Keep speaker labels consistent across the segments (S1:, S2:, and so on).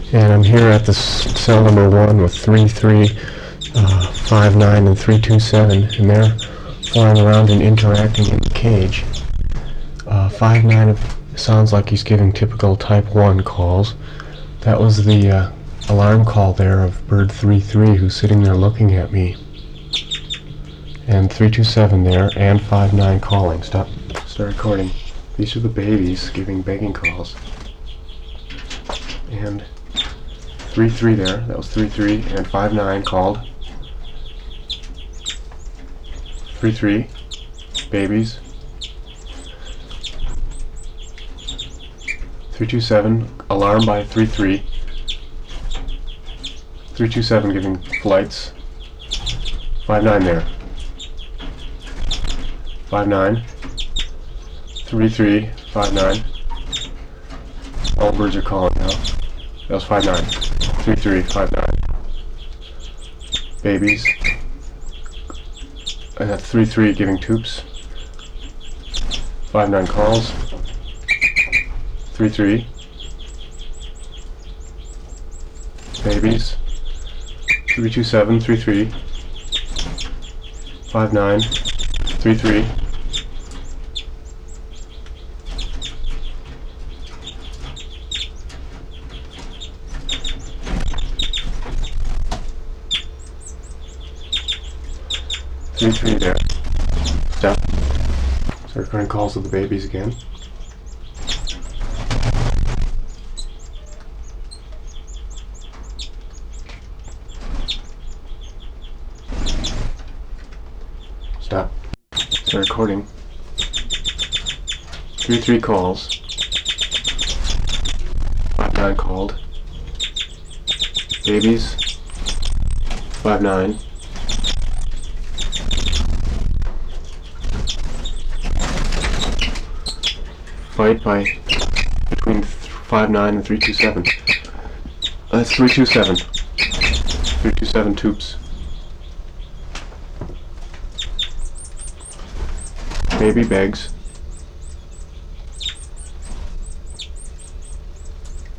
S1: And I'm here at the cell number 1 with 3359 and 327, and they're flying around and interacting in the cage. 59 sounds like he's giving typical type 1 calls. That was the alarm call there of bird 33 who's sitting there looking at me. And 327 there, and 59 calling. Start recording. These are the babies giving begging calls. And 33 there, that was 33, and 59 called. 33 babies. 327 alarm by 33. 327 giving flights. 59 there. 59. 33, 59. All birds are calling now. That was 59. 33, 59. Babies. And that's 33 giving toops. 59 calls. 33. Babies. 327, 33. 59. 33. Three there. Stop. Start recording calls of the babies again. Stop. Start recording. 33 calls. 59 called. Babies. 59. Fight by between 59 and 327. That's 327. 327 toops. Baby begs.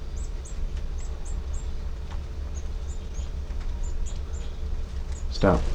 S1: Stop.